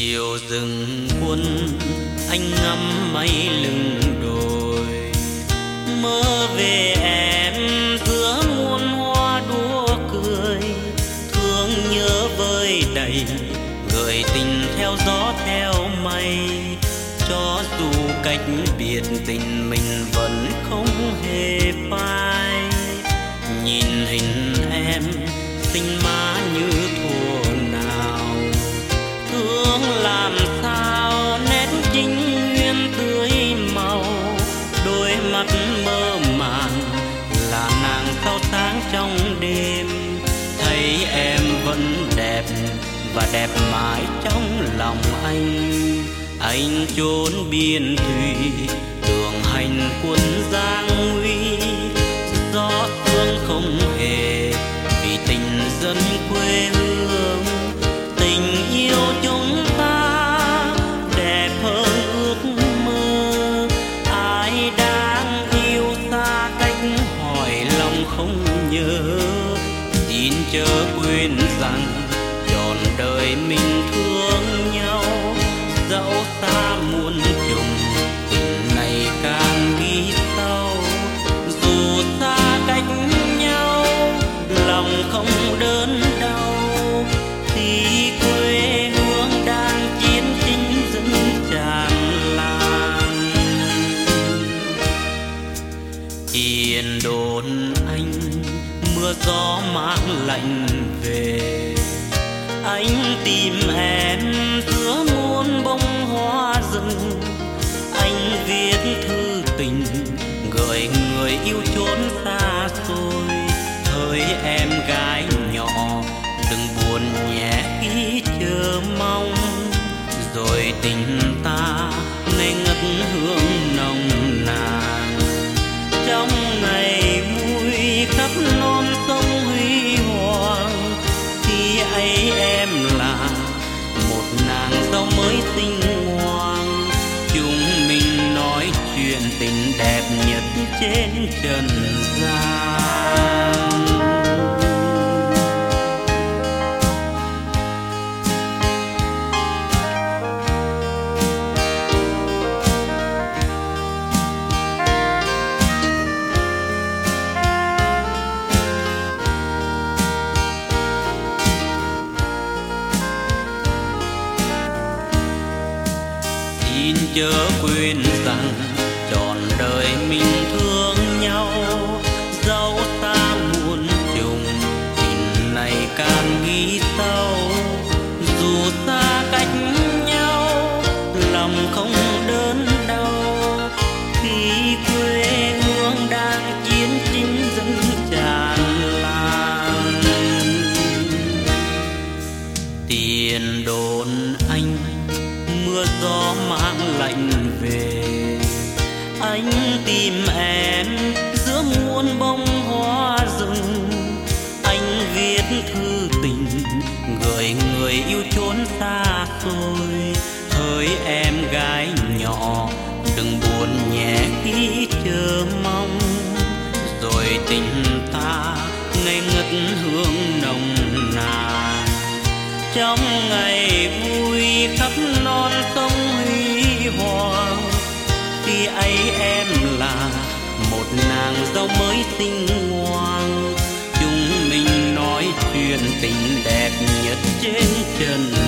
chiều rừng quân anh ngắm mây lưng đồi, mơ về em giữa muôn hoa đua cười, thương nhớ vơi đầy gợi tình theo gió theo mây. Cho dù cách biệt tình mình vẫn không hề phai, nhìn hình em xinh má như thuở nào, thương làm sao nét chính nguyên tươi màu, đôi mắt mơ màng là nàng sao sáng trong đêm. Thấy em vẫn đẹp và đẹp mãi trong lòng anh trốn biên thùy đường hành quân giang nguy, gió sương không hề vì tình dân quê hương. Tình yêu chúng ta đẹp hơn ước mơ, ai đang yêu xa cách hỏi lòng không nhớ. Xin chớ quên rằng trọn đời mình thương nhau, dẫu xa muôn trùng tình này càng ghi sâu. Dù xa cách nhau lòng không đớn đau, thì quê hương đang chiến chính dân tràn lan. Yên đồn anh mưa gió mang lạnh về, anh tìm em giữa muôn bông hoa rừng. Anh viết thư tình gửi người yêu chốn xa xôi. Hỡi em gái nhỏ đừng buồn nhé khi chờ mong, rồi tình ta ngây ngất hương nồng nàn. Trong ngày vui khắp non sông huy hoàng, khi ấy em là một nàng dâu mới xinh ngoan. Chúng mình nói chuyện tình đẹp nhất trên trần gian. Xin chớ quên rằng trọn đời mình thương nhau, dẫu ta muôn trùng tình này càng ghi sâu. Dù xa cách nhau lòng không đớn đau, khi quê hương đang chiến chính dân tràn lan. Tiền đồn anh mưa gió mang lạnh về, anh tìm em giữa muôn bông hoa rừng. Anh viết thư tình gửi người yêu chốn xa xôi. Hỡi em gái nhỏ đừng buồn nhé khi chờ mong, rồi tình ta ngây ngất hương nồng nàn. Trong ngày vui khắp non sông huy hoàng, khi ấy em là một nàng dâu mới xinh ngoan. Chúng mình nói chuyện tình đẹp nhất trên trần